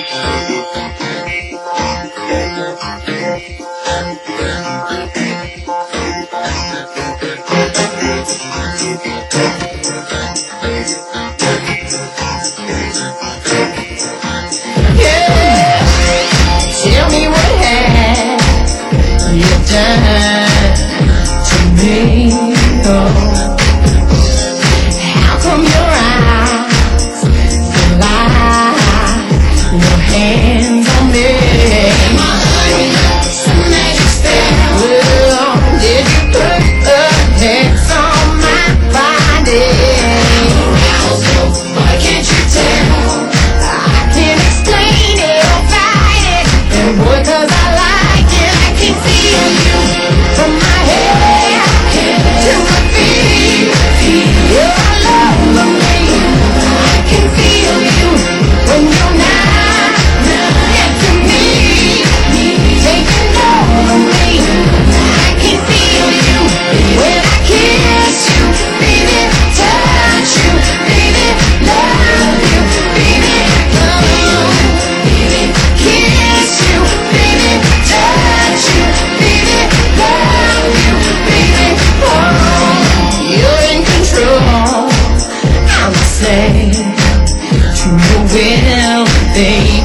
Tell me what have you done to me? Oh, how come your eyes feel like your hands on me? Some magic spell. Well, did you put a hex on my body? Why can't you tell? I can't explain it or fight it. And boy, 'cause I like it, I can feel you from my head to my feet. You're all over me. I can feel you when you're not next to me, taking over me. I can feel you when I kiss you, baby, touch you, baby, love you, baby, kiss you, baby, touch you, baby, love you, baby, oh, you're in control. I'm a slave to your will, baby.